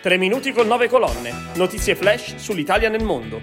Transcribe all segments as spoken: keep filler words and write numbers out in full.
Tre minuti con nove colonne. Notizie flash sull'Italia nel mondo.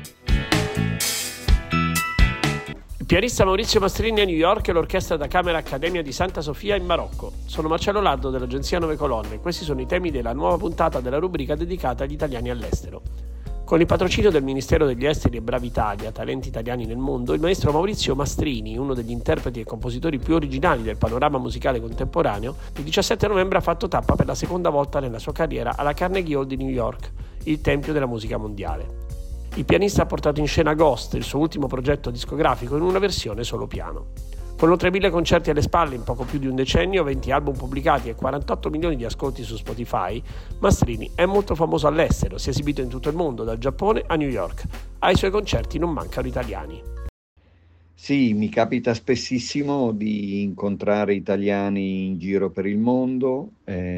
Il pianista Maurizio Mastrini a New York e l'orchestra da camera Accademia di Santa Sofia in Marocco. Sono Marcello Laddo dell'agenzia Nove Colonne. Questi sono i temi della nuova puntata della rubrica dedicata agli italiani all'estero. Con il patrocinio del Ministero degli Esteri e Bravitalia, talenti italiani nel mondo, il maestro Maurizio Mastrini, uno degli interpreti e compositori più originali del panorama musicale contemporaneo, il diciassette novembre ha fatto tappa per la seconda volta nella sua carriera alla Carnegie Hall di New York, il tempio della musica mondiale. Il pianista ha portato in scena Ghost, il suo ultimo progetto discografico, in una versione solo piano. Con oltre mille concerti alle spalle in poco più di un decennio, venti album pubblicati e quarantotto milioni di ascolti su Spotify, Mastrini è molto famoso all'estero, si è esibito in tutto il mondo, dal Giappone a New York. Ai suoi concerti non mancano italiani. Sì, mi capita spessissimo di incontrare italiani in giro per il mondo,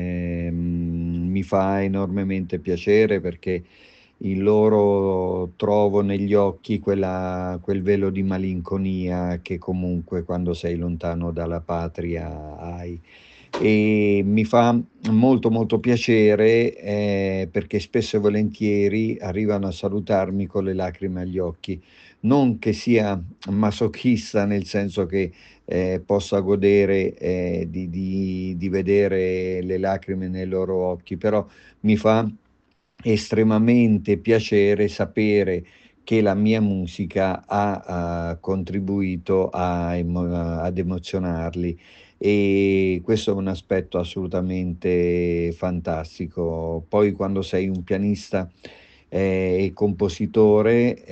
ehm, mi fa enormemente piacere perché in loro trovo negli occhi quella, quel velo di malinconia che comunque quando sei lontano dalla patria hai. E mi fa molto molto piacere eh, perché spesso e volentieri arrivano a salutarmi con le lacrime agli occhi. Non che sia masochista, nel senso che eh, possa godere eh, di, di, di vedere le lacrime nei loro occhi, però mi fa estremamente piacere sapere che la mia musica ha, ha contribuito a emo- ad emozionarli, e questo è un aspetto assolutamente fantastico. Poi quando sei un pianista eh, e compositore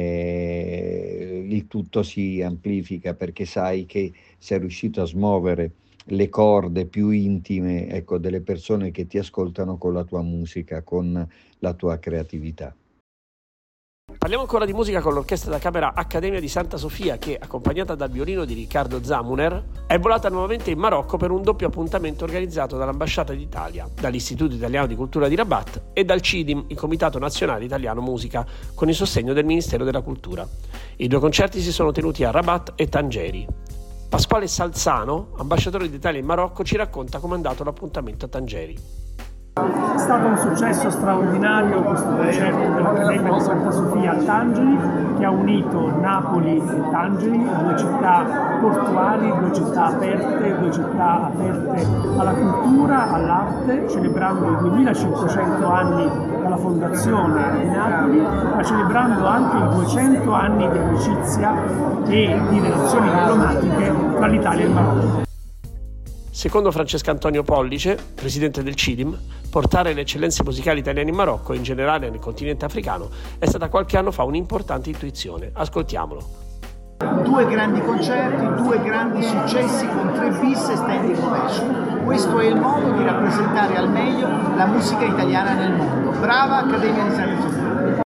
eh, il tutto si amplifica perché sai che sei riuscito a smuovere le corde più intime, ecco, delle persone che ti ascoltano con la tua musica, con la tua creatività. Parliamo ancora di musica con l'orchestra da camera Accademia di Santa Sofia che, accompagnata dal violino di Riccardo Zamuner, è volata nuovamente in Marocco per un doppio appuntamento organizzato dall'Ambasciata d'Italia, dall'Istituto Italiano di Cultura di Rabat e dal C I D I M, il Comitato Nazionale Italiano Musica, con il sostegno del Ministero della Cultura. I due concerti si sono tenuti a Rabat e Tangeri. Pasquale Salzano, ambasciatore d'Italia in Marocco, ci racconta come è andato l'appuntamento a Tangeri. È stato un successo straordinario questo concerto dell'Accademia di Santa Sofia a Tangeri, che ha unito Napoli e Tangeri, due città portuali, due città aperte, due città aperte alla cultura, all'arte, celebrando i duemilacinquecento anni dalla fondazione di Napoli, ma celebrando anche i duecento anni di amicizia e di relazioni diplomatiche tra l'Italia e il Marocco. Secondo Francesco Antonio Pollice, presidente del C I D I M, portare le eccellenze musicali italiane in Marocco e in generale nel continente africano è stata qualche anno fa un'importante intuizione. Ascoltiamolo. Due grandi concerti, due grandi successi con tre bis e standing ovation. Questo è il modo di rappresentare al meglio la musica italiana nel mondo. Brava Accademia di Santa Sofia!